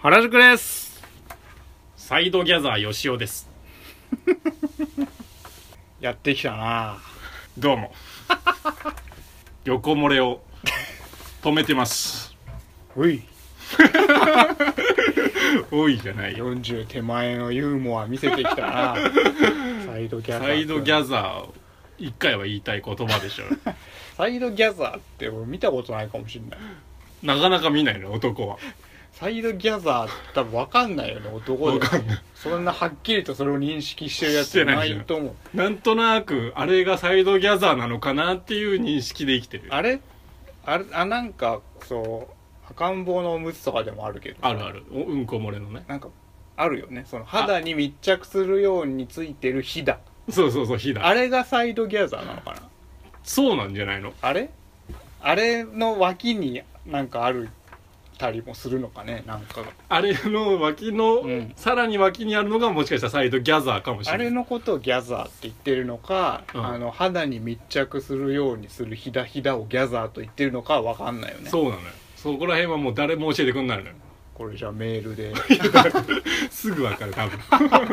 原宿です。 サイドギャザーよしおです。 やってきたな。 どうも。横漏れを止めてます。 おいおいじゃないよ。 40手前のユーモア見せてきたな。サイドギャザー。 サイドギャザー一回は言いたい言葉でしょ。 サイドギャザーって俺見たことないかもしれない。 なかなか見ないの男は。 サイドギャザーって多分分かんないよね、男で。 分かんない。 そんなはっきりとそれを認識してるやつないと思う。 なんとなくあれがサイドギャザーなのかなっていう認識で生きてる。 なんかそう赤ん坊のおむつとかでもあるけど、 あるある。うんこ漏れのね。 なんかあるよね、その肌に密着するようについてるひだ。 そうそうそう、ひだ。 あれがサイドギャザーなのかな。 そうなんじゃないの。 あれの脇になんかあるたりもするのかね、なんかが。 あれの脇の、さらに脇にあるのがもしかしたらサイドギャザーかもしれない。 あれのことをギャザーって言ってるのか、肌に密着するようにするひだひだをギャザーと言ってるのかは分かんないよね。 そうなのよ。そこら辺はもう誰も教えてくんないのよ。 これじゃあメールで。 すぐ分かる、多分。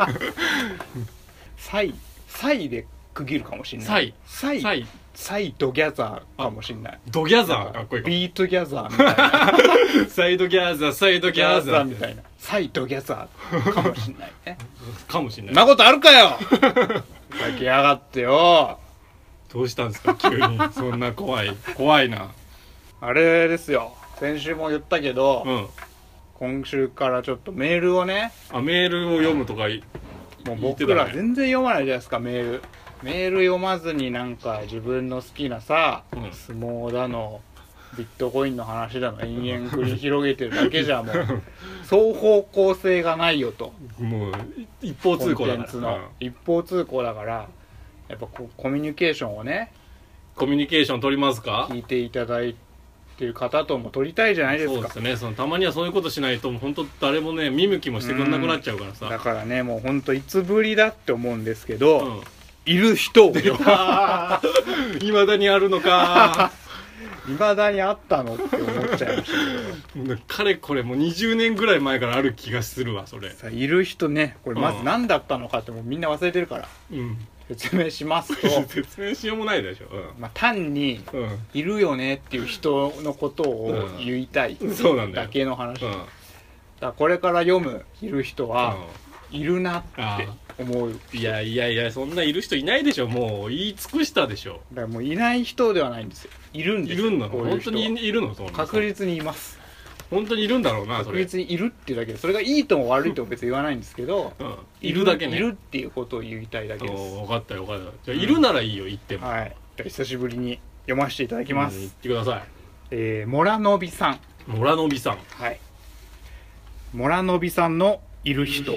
サイで区切るかもしれない。サイドギャザーかもしれない。 ドギャザーかっこいいかも。 ビートギャザーみたいな。 サイドギャザー、サイドギャザーみたいな。サイドギャザーかもしれないね。 かもしれない。 そんなことあるかよ。ふざけやがってよ。 どうしたんですか急に。そんな怖いな。 あれですよ、先週も言ったけど、今週からちょっとメールをね。 メールを読むとかもう僕ら全然読まないじゃないですか、メール読まずになんか自分の好きなさ、相撲だのビットコインの話だの延々繰り広げてるだけじゃもう双方向性がないよと。 もう一方通行だから。 コンテンツの一方通行だから、やっぱコミュニケーションをね、 コミュニケーション取りますか。 聞いていただいてる方とも取りたいじゃないですか。 そうですね。たまにはそういうことしないと本当誰もね見向きもしてくれなくなっちゃうからさ。 だからね、もう本当いつぶりだって思うんですけど、いる人をよ。 いまだにあるのか。 いまだにあったのって思っちゃいましたけど。 かれこれもう20年ぐらい前からある気がするわ、それ。 さあ、いる人ね、これまず何だったのかってもうみんな忘れてるから、説明しますと。 説明しようもないでしょ。 単に、いるよねっていう人のことを言いたいだけの話。だからこれから読むいる人は、いるなって思う。 いやそんないる人いないでしょ。もう言い尽くしたでしょ。 だからもういない人ではないんですよ。いるんですよ。 いるんだ。本当にいるの。 確実にいます。 本当にいるんだろうな。 確実にいるっていうだけで、それがいいとも悪いとも別に言わないんですけど、 いるだけね。 いるっていうことを言いたいだけです。 分かったよ。じゃあいるならいいよ、言っても。 はい。じゃあ久しぶりに読ませていただきます。 言ってください。モラノビさん。 モラノビさん。 はい。モラノビさんのいる人。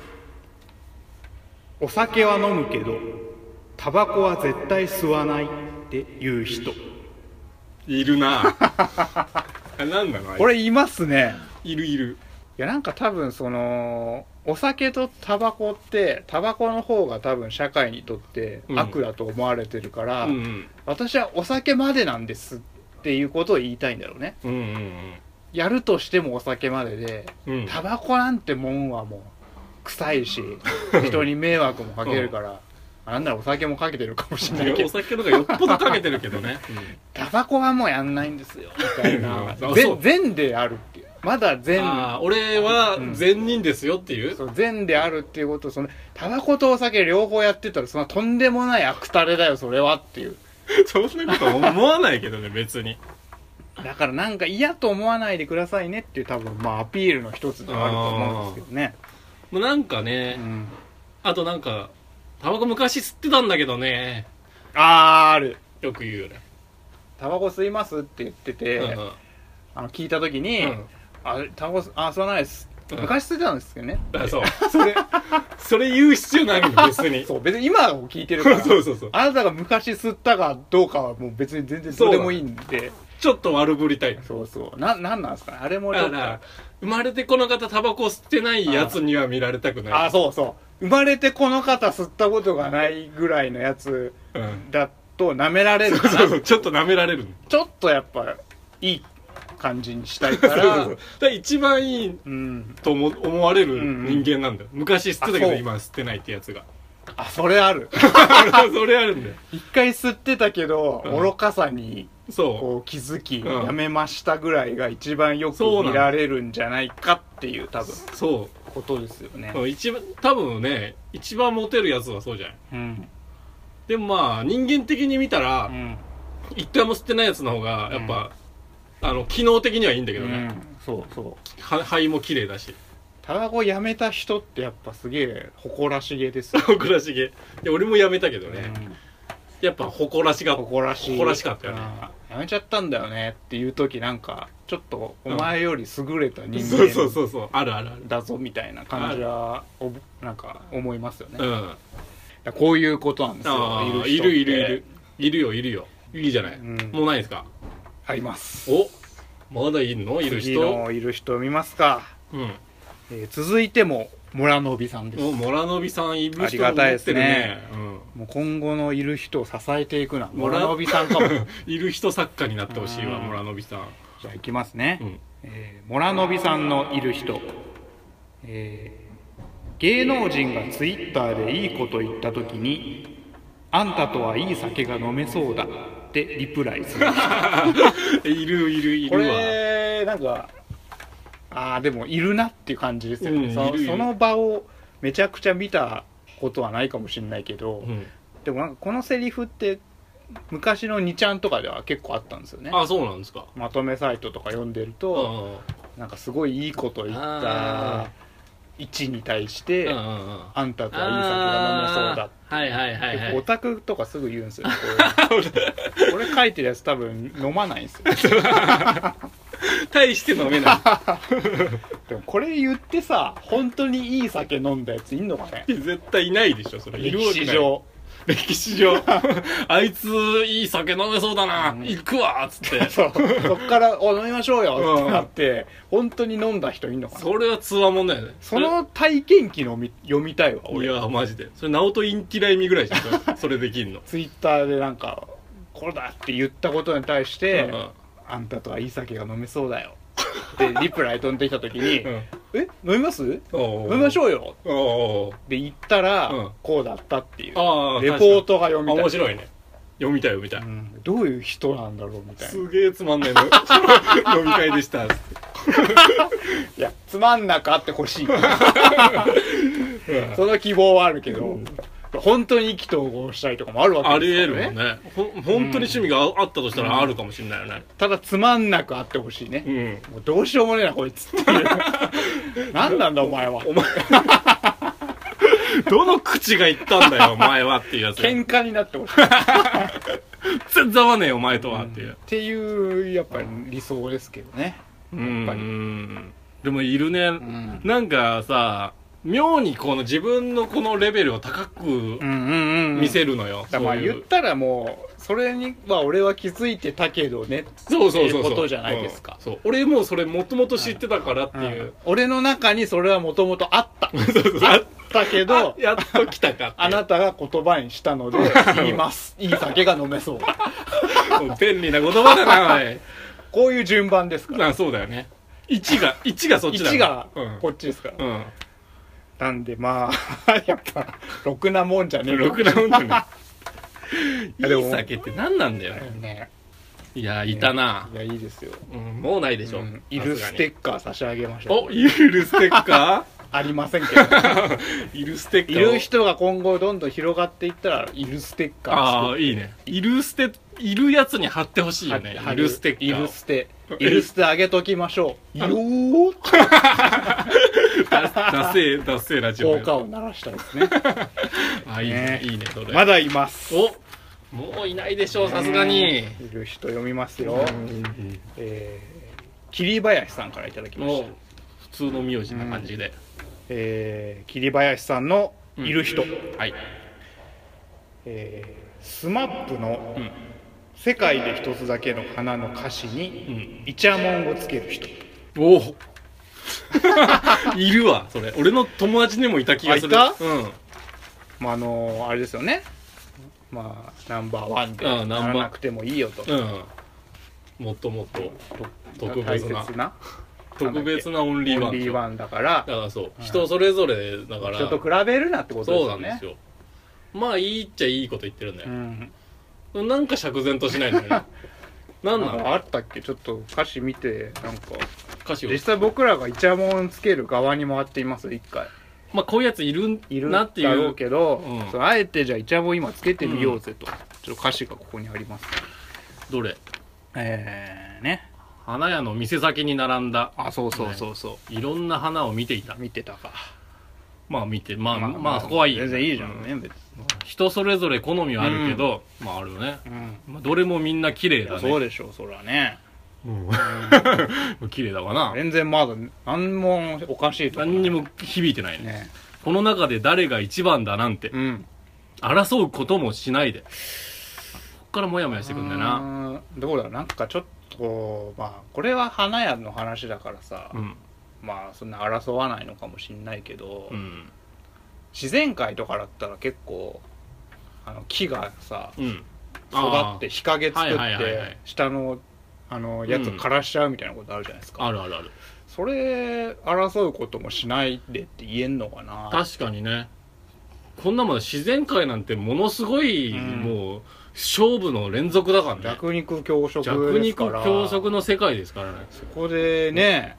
お酒は飲むけどタバコは絶対吸わないっていう人。 いるな。何なのこれいますね。 いる。いや、なんか多分お酒とタバコってタバコの方が多分社会にとって悪だと思われてるから、私はお酒までなんですっていうことを言いたいんだろうね。やるとしてもお酒までで、タバコなんてもんはもう臭いし人に迷惑もかけるから、なんならお酒もかけてるかもしれないけど、 お酒の方がよっぽどかけてるけどね。 タバコはもうやんないんですよみたいな。善であるっていう、まだ善。 俺は善人ですよっていう、 善であるっていうことを、タバコとお酒両方やってたらそんなとんでもない悪たれだよそれはっていう。 そんなこと思わないけどね別に。 だからなんか嫌と思わないでくださいねっていう、多分アピールの一つではあると思うんですけどね。 なんかね、あとなんかタバコ昔吸ってたんだけどね。 ある。 よく言うよね。 タバコ吸いますって言ってて、聞いた時に、タバコ吸わないです。昔吸ってたんですけどね。 それ言う必要ないの別に。 そう、別に今を聞いてるから。 そう。 あなたが昔吸ったかどうかはもう別に全然どうでもいいんで。 ちょっと悪ぶりたい。 なんなんですかね、あれもちょっと。 生まれてこの方タバコ吸ってないやつには見られたくない。 生まれてこの方吸ったことがないぐらいのやつだと舐められるかな。 ちょっと舐められる。 ちょっとやっぱいい感じにしたいかそうそうらそうだから一番いいと思われる人間なんだよ、昔吸ってたけど今吸ってないってやつがそれあるそれあるんだよ。 一回吸ってたけど、愚かさにそうこう気づき、やめましたぐらいが一番よく見られるんじゃないかっていう多分ことですよね。 多分ね一番モテるやつはそうじゃん、でもまあ人間的に見たら、一回も吸ってないやつの方がやっぱ、機能的にはいいんだけどね、 そうそう肺も綺麗だし。 タバコやめた人ってやっぱすげえ誇らしげですよ誇らしげ。いや俺もやめたけどね、やっぱ誇らしかったよね。 やめちゃったんだよねっていう時なんかちょっとお前より優れた人そうあるだぞみたいな感じはなんか思いますよね。こういうことなんですよ。 いるよいいじゃない、もうないですか？ あります。 お、まだいるの？いる人？ 次のいる人見ますか。続いてもモラノビさんです。 モラノビさんいる人ありがたいですね。もう今後のいる人を支えていくなモラノビさんかもいる人作家になってほしいわモラノビさん。 じゃあいきますね、モラノビさんのいる人、芸能人がツイッターでいいこと言った時にあんたとはいい酒が飲めそうだってリプライするいるわ。 これなんかでもいるなっていう感じですよね、その場をめちゃくちゃ見たことはないかもしれないけど、でもなんかこのセリフって昔の2ちゃんとかでは結構あったんですよね。 そうなんですか。 まとめサイトとか読んでるとなんかすごいいいこと言った1に対してあんたとはいい酒が飲めそうだってオタクとかすぐ言うんですよねこれ書いてるやつ多分飲まないんですよ大して飲めないでもこれ言ってさ本当にいい酒飲んだやついんのかね。 絶対いないでしょそれ。歴史上あいついい酒飲めそうだな、行くわっつってそっから飲みましょうよってなって本当に飲んだ人いんのかな。 それはつわもんだよね。 その体験記の読みたいわ俺。 いやマジでそれナオトインティライミぐらいじゃんそれできんの。 ツイッターでなんかこれだって言ったことに対して、あんたとはいい酒が飲めそうだよでリプライ飛んできた時に飲みます？飲みましょうよで言ったらこうだったっていうレポートが読みたい。 面白いね。読みたい、 どういう人なんだろうみたいな。 すげえつまんないの飲み会でしたいやつまんなくあってほしいその希望はあるけど、本当に意気投合したいとかもあるわけですよね。 あり得るもんね。本当に趣味があったとしたらあるかもしれないよね。 ただつまんなくあってほしいね。もうどうしようもねえなこいつって何なんだお前はどの口が言ったんだよお前はっていうやつ。 喧嘩になってほしい全然合わねえよお前とはっていう、 っていうやっぱり理想ですけどね。やっぱりでもいるね、なんかさ妙にこの自分のこのレベルを高く見せるのよ。 だから言ったらもうそれには俺は気づいてたけどねっていうことじゃないですか。 俺もうそれもともと知ってたからっていう、 俺の中にそれはもともとあったあったけどやっと来たかあなたが言葉にしたので言いますいい酒が飲めそう便利な言葉だなおいこういう順番ですから。 そうだよね。1がそっちだ。 1がこっちですから、なんでまあやっぱろくなもんじゃねえ。 ろくなもんじゃねえ。いい酒って何なんだよね。 いやいたな。 いやいいですよ。 もうないでしょ。 イルステッカー差し上げましょう。 お、イルステッカーありませんけどイルステッカーいる人が今後どんどん広がっていったらイルステッカーいいね。いるやつに貼ってほしいよね。イルステッカー。 イルステあげときましょうよーダセーラジオ効果を鳴らしたいですねいいねいいね。それまだいます。 お、もういないでしょうさすがに。 いる人読みますよ。桐林さんからいただきました。 普通の名字な感じで、 桐林さんのいる人、 はい、 スマップの世界で一つだけの花の歌詞にイチャモンをつける人。 おおいるわそれ。俺の友達にもいた気がする。 まああれですよね。まあナンバーワンでならなくてもいいよと。 もっともっと特別な大切な特別なオンリーワン。 オンリーワンだから。 だからそう、人それぞれだから。 人と比べるなってことですよね。 そうなんですよ。まあいいっちゃいいこと言ってるんだよ。なんか釈然としないんだよね。なんなの？ あったっけ？ちょっと歌詞見て、なんか歌詞を実際僕らがイチャモンつける側に回っています一回。 まあこういうやついるなっていう。 だろうけど、あえてじゃあイチャモン今つけてみようぜと。ちょっと歌詞がここにあります。 どれ？ ね。 花屋の店先に並んだ。 あ、そうそうそうそう。 いろんな花を見ていた。 見てたか。 まあ見て、まあそこはいい。 全然いいじゃんね、別に。 人それぞれ好みはあるけど、まああるよね。どれもみんな綺麗だね。 そうでしょう、そらね。 綺麗だわな。 全然まだ何もおかしいとか。 何にも響いてないね。この中で誰が一番だなんて、争うこともしないで。こっからモヤモヤしてくんだよな。 どうだろう、なんかちょっと、まあこれは花屋の話だからさ、まあそんな争わないのかもしんないけど、自然界とかだったら結構木がさ、育って日陰作って下のやつを枯らしちゃうみたいなことあるじゃないですか。 あるあるある。 それ争うこともしないでって言えんのかな。 確かにね。こんなもん自然界なんてものすごい、もう勝負の連続だからね。 弱肉強食ですから。 弱肉強食の世界ですからね。 そこでね、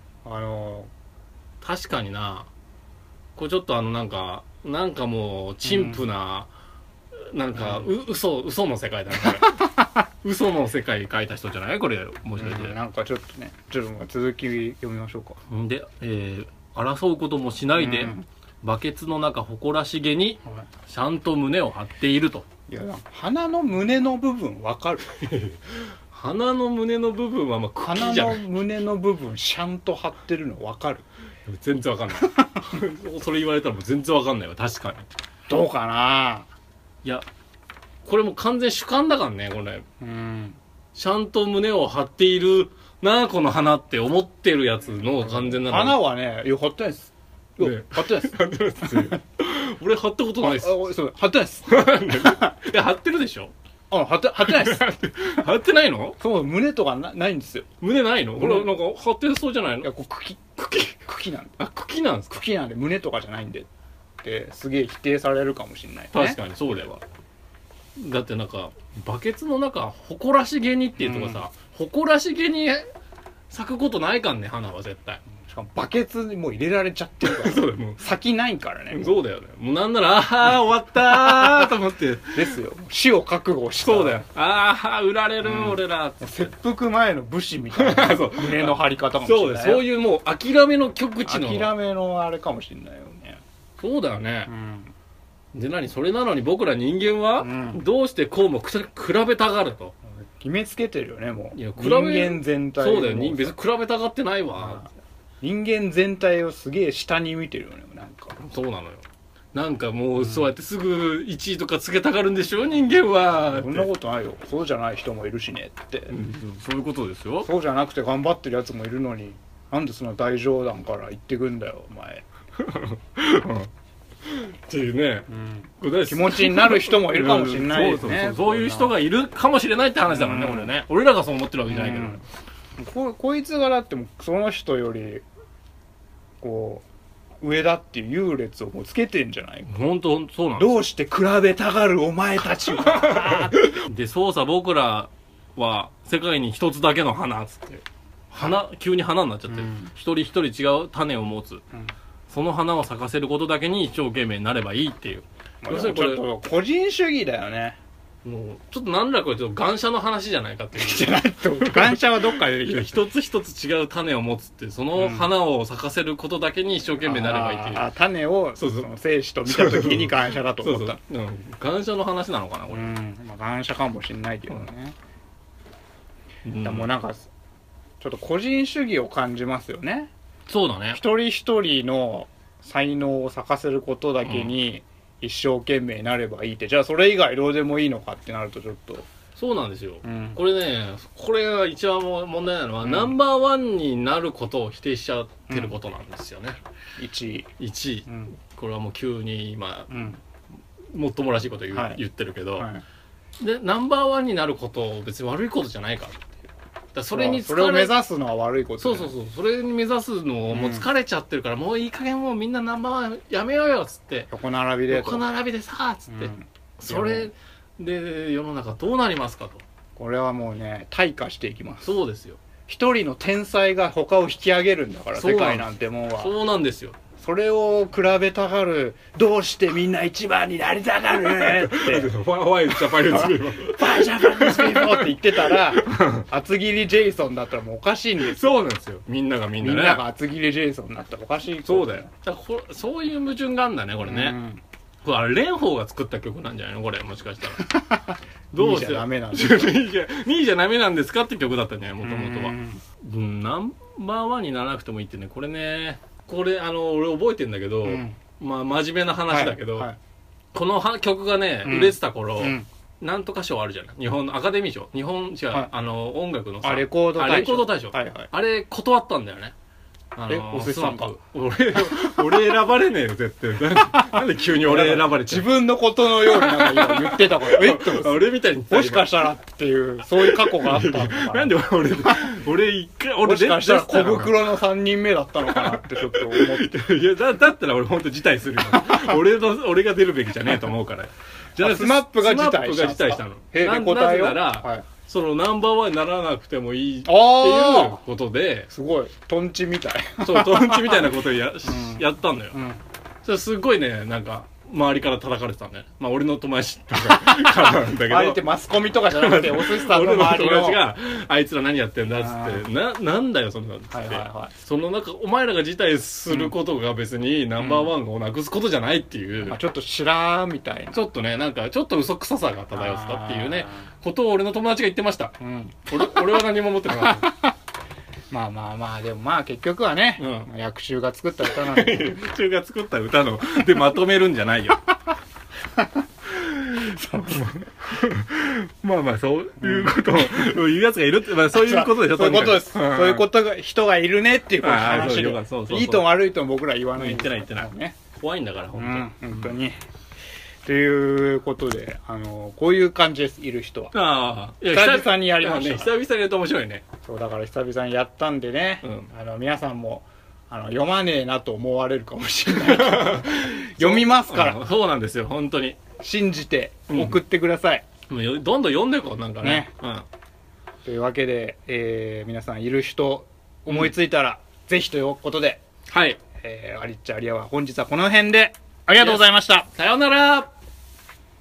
確かにな。これちょっとなんかもう陳腐な、なんか嘘の世界だね。嘘の世界書いた人じゃないこれ、もしかして。 なんかちょっとね、ちょっと続き読みましょうか。 で、争うこともしないで、バケツの中誇らしげにちゃんと胸を張っていると。 いや、鼻の胸の部分わかる？ 鼻の胸の部分はまあ茎じゃない。 鼻の胸の部分ちゃんと張ってるのわかる？ 全然わかんない。それ言われたらもう全然わかんないわ。確かに。 どうかな。 いや、これもう完全主観だからね、これ。ちゃんと胸を張っているな、この花って思ってるやつの完全な花はね、張ってないです。張ってないです。 張ってないです。俺張ったことないです。 そう、張ってないです。 いや、張ってるでしょ。 張ってないです。 張ってないの？ そう、胸とかないんですよ。 胸ないの？これなんか張ってそうじゃないの？ いや、こう茎なんで。 あ、茎なんですか？ 茎なんで胸とかじゃないんでってすげえ否定されるかもしれないね。 確かにそうだよ。だってなんかバケツの中誇らしげにっていうとかさ、誇らしげに咲くことないかんね、花は絶対。 しかもバケツにもう入れられちゃってるからそうだよ、もう先ないからね。 そうだよね。もうなんなら終わったーと思ってですよ、死を覚悟した。 そうだよ。売られる、俺ら。 切腹前の武士みたいな胸の張り方かもしれない。 そうだよ。そういうもう諦めの極致の諦めのあれかもしれないよね。 そうだよね。でそれなのに僕ら人間は、どうしてこうも比べたがると決めつけてるよね、もう。 いや、 人間全体。 そうだよ、別に比べたがってないわ。 人間全体をすげえ下に見てるよね、なんか。 そうなのよ。なんかもうそうやってすぐ1位とかつけたがるんでしょ、人間は。 そんなことないよ。そうじゃない人もいるしねって、 そういうことですよ。 そうじゃなくて頑張ってるやつもいるのに、なんでその大冗談から言ってくんだよ、お前。 っていうね、 気持ちになる人もいるかもしれないですね。 そういう人がいるかもしれないって話だからね、俺ね。俺らがそう思ってるわけじゃないけど、こいつがだってもその人よりこう上だっていう優劣をもうつけてんじゃない？ 本当そうなんです。 どうして比べたがるお前たちは。 で、そうさ、僕らは世界に一つだけの花っつって急に花になっちゃってる。一人一人違う種を持つ。その花を咲かせることだけに一生懸命になればいいっていう。 要するにこれちょっと個人主義だよね。 もうちょっと何らかちょっと願者の話じゃないかっていう。 じゃないと願者はどっかで一つ一つ違う種を持つって、その花を咲かせることだけに一生懸命になればいいっていう。 種をその生死と見た時に願者だと思った。 願者の話なのかなこれ。 願者かもしれないけどね。もうなんかちょっと個人主義を感じますよね。 そうだね。 一人一人の才能を咲かせることだけに一生懸命になればいいって、じゃあそれ以外どうでもいいのかってなるとちょっと。 そうなんですよ。これね、これが一番問題なのは、ナンバーワンになることを否定しちゃってることなんですよね。 1 位。これはもう急に今、もっともらしいこと言ってるけど、でナンバーワンになることを別に悪いことじゃないからっていう。 だそれにそれを目指すのは悪いこと、 そうそうそう、それに目指すのをもう疲れちゃってるから、もういい加減もうみんなナンバーワンやめようよっつって、 横並びでさっつって、それで世の中どうなりますかと。 これはもうね退化していきます。 そうですよ。 一人の天才が他を引き上げるんだから、世界なんてもんは。 そうなんですよ。 それを比べたがる、どうしてみんな一番になりたがるってファイジャパニーズピーポーファイジャパニーズピーポーって言ってたら厚切りジェイソンだったらもうおかしいんですよ。 そうなんですよ。みんながね、 みんなが厚切りジェイソンになったらおかしい。 そうだよ。だからそういう矛盾があるんだね、これね。これ蓮舫が作った曲なんじゃないのこれ、もしかしたら。 どうしてダメなんですか 2位じゃダメなんですかって曲だったんじゃないもともとは。ナンバーワンにならなくてもいいってね、これね、俺覚えてんだけど、まあ真面目な話だけど、この曲がね、売れてた頃、なんとか賞あるじゃない、日本のアカデミー賞、日本違う、音楽のさ、 レコード大賞、 あれ断ったんだよね。 お寿司さんか。 俺選ばれねえよ絶対。なんで急に俺選ばれて。 自分のことのようになんか今言ってたから俺みたいにもしかしたらっていうそういう過去があったのかなんで俺一回もしかしたら小袋の3人目だったのかなってちょっと思っていやだったら俺本当辞退するよ俺が出るべきじゃねえと思うから。 じゃあスマップが辞退したの。なぜならそのナンバーワンにならなくてもいいっていうことで、 すごいトンチみたい、 そうトンチみたいなことをやったんだよ。それすごいね、なんか周りから叩かれてたんだよ。まあ俺の友達とかからなんだけど、 あえてマスコミとかじゃなくてお寿司さんの周りの俺の友達があいつら何やってんだっつって、なんだよそんなのっつって、そのなんかお前らが辞退することが別にナンバーワンをなくすことじゃないっていう、 ちょっとしらーみたいな、 ちょっとね、なんかちょっと嘘くささが漂ってたっていうねことを俺の友達が言ってました。俺は何も思ってなかった。 まあでもまあ結局はね、薬中が作った歌なんで薬中が作った歌のでまとめるんじゃないよ。まあそういうことを言うやつがいるって、まあそういうことでしょ。 そういうことです。そういうことが人がいるねっていう話で、いいとも悪いとも僕ら言わない。 言ってないね。怖いんだから本当に。ということで、こういう感じです、いる人は。久々にやりました。 久々にやると面白いね。 そうだから久々にやったんでね、皆さんも読まねえなと思われるかもしれないけど読みますから。 そうなんですよ、本当に信じて送ってください。 どんどん読んでいこう、なんかね。 というわけで、皆さんいる人思いついたらぜひということで、 はい、 アリッチャアリアは本日はこの辺でありがとうございました。 さようなら。